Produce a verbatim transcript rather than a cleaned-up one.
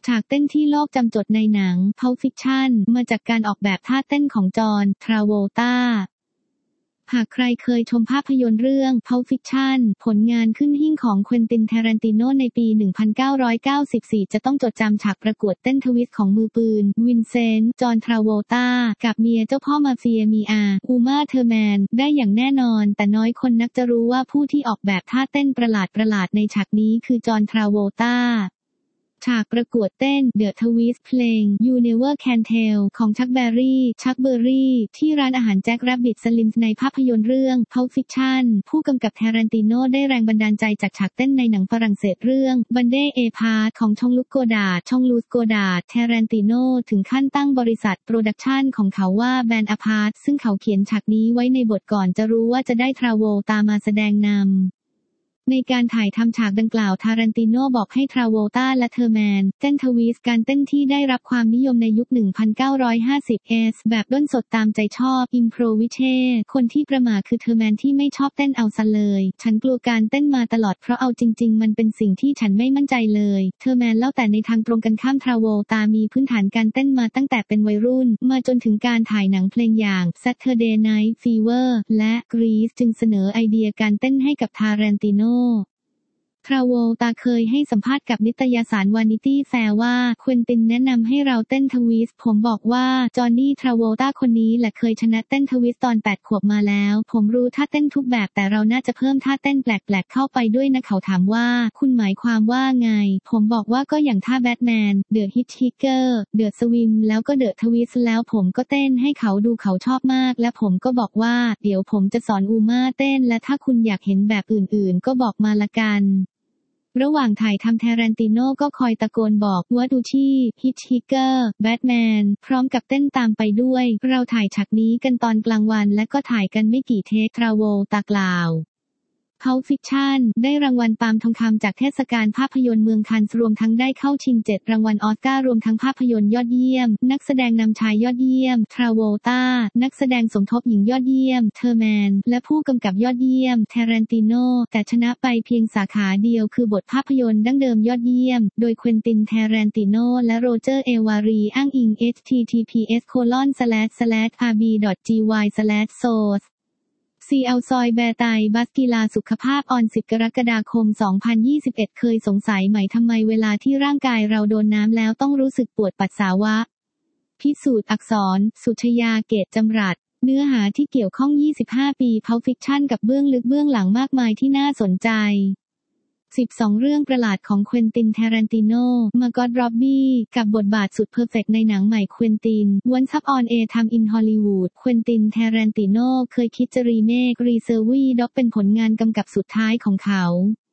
ฉากเต้นที่โลกจำจดในหนัง Pulp Fiction มาจากการออกแบบท่าเต้นของจอห์น ทราโวลตาหากใครเคยชมภาพยนตร์เรื่อง Pulp Fiction ผลงานขึ้นหิ้งของเควินติน แทรันติโนในปี หนึ่งพันเก้าร้อยเก้าสิบสี่ จะต้องจดจำฉากประกวดเต้นทวิสต์ของมือปืน วินเซนต์ จอห์น ทราโวลตากับเมียเจ้าพ่อมาเฟียมีอา อูมา เทอร์แมน ได้อย่างแน่นอน แต่น้อยคนนักจะรู้ว่าผู้ที่ออกแบบท่าเต้นประหลาดๆในฉากนี้คือจอห์น ทราโวลตาฉากประกวดเต้น The Twist เพลง You Never Can Tell ของชักแบร์รี่ ชักเบอร์รี่ ที่ร้านอาหารแจ็คแรบบิทสลิมส์ในภาพยนตร์เรื่อง Pulp Fiction ผู้กำกับแทรันติโนได้แรงบันดาลใจจากฉากเต้นในหนังฝรั่งเศสเรื่อง Bande à part ของชองลุกโกดาร์ดชองลูสโกดาร์ดแทรันติโนถึงขั้นตั้งบริษัทโปรดักชันของเขาว่า Bande à part ซึ่งเขาเขียนฉากนี้ไว้ในบทก่อนจะรู้ว่าจะได้ทราโวลตามาแสดงนำในการถ่ายทำฉากดังกล่าวทารันติโนบอกให้ทราโวลตาและเทอร์แมนเต้นทวิสต์การเต้นที่ได้รับความนิยมในยุค หนึ่งพันเก้าร้อยห้าสิบ เอส แบบด้นสดตามใจชอบ อิมโพรวิเช่ คนที่ประหม่าคือเทอร์แมนที่ไม่ชอบเต้นเอาซะเลยฉันกลัวการเต้นมาตลอดเพราะเอาจริงๆมันเป็นสิ่งที่ฉันไม่มั่นใจเลยเทอร์แมนเล่าแต่ในทางตรงกันข้ามทราโวลตามีพื้นฐานการเต้นมาตั้งแต่เป็นวัยรุ่นมาจนถึงการถ่ายหนังเพลงอย่าง Saturday Night Fever และ Grease จึงเสนอไอเดียการเต้นให้กับทารันติโนทราโวลตาเคยให้สัมภาษณ์กับนิตยสารวานิตี้แฟร์ว่าเควินตินแนะนำให้เราเต้นทวิสต์ผมบอกว่าจอห์นนี่ทราโวลตาคนนี้แหละเคยชนะเต้นทวิสต์ตอนแปดขวบมาแล้วผมรู้ท่าเต้นทุกแบบแต่เราน่าจะเพิ่มท่าเต้นแปลกๆเข้าไปด้วยนะเขาถามว่าคุณหมายความว่าไงผมบอกว่าก็อย่างท่าแบทแมนเดอะฮิทชิกเกอร์เดอะสวิมแล้วก็เดอะทวิสต์แล้วผมก็เต้นให้เขาดูเขาชอบมากและผมก็บอกว่าเดี๋ยวผมจะสอนอูม่าเต้นและถ้าคุณอยากเห็นแบบอื่นๆก็บอกมาละกันระหว่างถ่ายทำแทรันติโนก็คอยตะโกนบอกว่าดูชี่ฮิทชิกเกอร์แบทแมนพร้อมกับเต้นตามไปด้วยเราถ่ายฉากนี้กันตอนกลางวันและก็ถ่ายกันไม่กี่เทคทราโวลตากล่าวPulp Fiction ได้รางวัลปาล์มทองคำจากเทศกาลภาพยนตร์เมืองคันส์รวมทั้งได้เข้าชิงเจ็ดรางวัลออสการ์รวมทั้งภาพยนตร์ยอดเยี่ยมนักแสดงนำชายยอดเยี่ยมทราโวลตานักแสดงสมทบหญิงยอดเยี่ยมเทอร์แมนและผู้กำกับยอดเยี่ยมแทรันติโนแต่ชนะไปเพียงสาขาเดียวคือบทภาพยนตร์ดั้งเดิมยอดเยี่ยมโดยเควินตินแทรันติโนและโรเจอร์เอวารีอ้างอิง เอช ที ที พี เอส โคลอน สแลช สแลช อาร์ บี ดอท จี วาย สแลช โซสซีเอลซอยแบร์ไตบัสกีฬาสุขภาพออนสิบกรกฎาคมสองพันยี่สิบเอ็ดเคยสงสัยไหมทำไมเวลาที่ร่างกายเราโดนน้ำแล้วต้องรู้สึกปวดปัสสาวะพิสูจน์อักษรสุชยาเกตจำรัดเนื้อหาที่เกี่ยวข้องยี่สิบห้าปี Pulp Fiction กับเบื้องลึกเบื้องหลังมากมายที่น่าสนใจสิบสองเรื่องประหลาดของเควินติน แทรันติโน มาร์กอต ร็อบบี้กับบทบาทสุดเพอร์เฟกต์ในหนังใหม่เควินติน Once Upon a Time in Hollywood เควินติน แทรันติโนเคยคิดจะรีเมค Reservoir Dogs เป็นผลงานกำกับสุดท้ายของเขา